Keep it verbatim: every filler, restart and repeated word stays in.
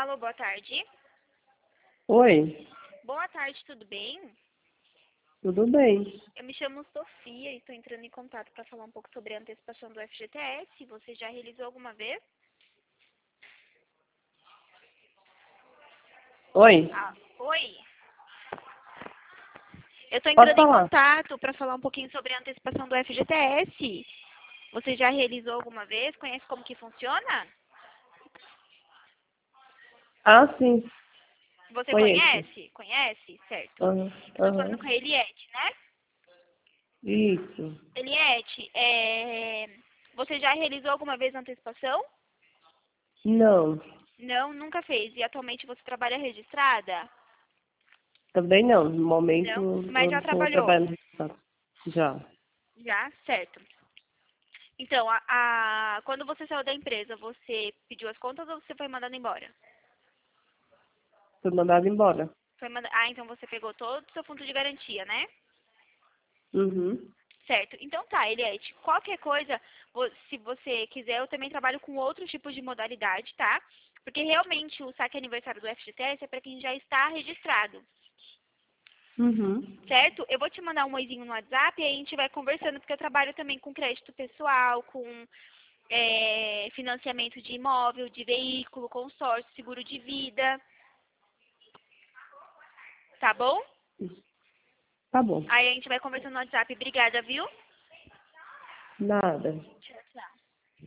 Alô, boa tarde. Oi, Boa tarde, tudo bem? tudo bem? Eu me chamo Sofia e estou entrando em contato para falar um pouco sobre a antecipação do F G T S. Você já realizou alguma vez? Oi, Ah, oi. Eu estou pode entrando em falar. contato para falar um pouquinho sobre a antecipação do F G T S. Você já realizou alguma vez? Conhece como que funciona? Ah, sim, Você conheço. conhece? Conhece? Certo. Aham, Eu estou falando aham. com a Eliette, né? Isso. Eliette, é... você já realizou alguma vez a antecipação? Não, Não, nunca fez. E atualmente você trabalha registrada? também não. No momento Não, mas eu já não estou trabalhou? trabalhando. Já. Já, certo. Então, a, a- quando você saiu da empresa, você pediu as contas ou você foi mandado embora? Fui mandado embora. Foi manda... Ah, então você pegou todo o seu fundo de garantia, né? Uhum. Certo. Então tá, Eliette, qualquer coisa, vo- se você quiser, eu também trabalho com outros tipos de modalidade, tá? Porque realmente o saque aniversário do F G T S é para quem já está registrado. Uhum. Certo? Eu vou te mandar um oizinho no WhatsApp e aí a gente vai conversando, porque eu trabalho também com crédito pessoal, com é, financiamento de imóvel, de veículo, consórcio, seguro de vida. Tá bom? Tá bom. Aí a gente vai conversando no WhatsApp. Obrigada, viu? Nada.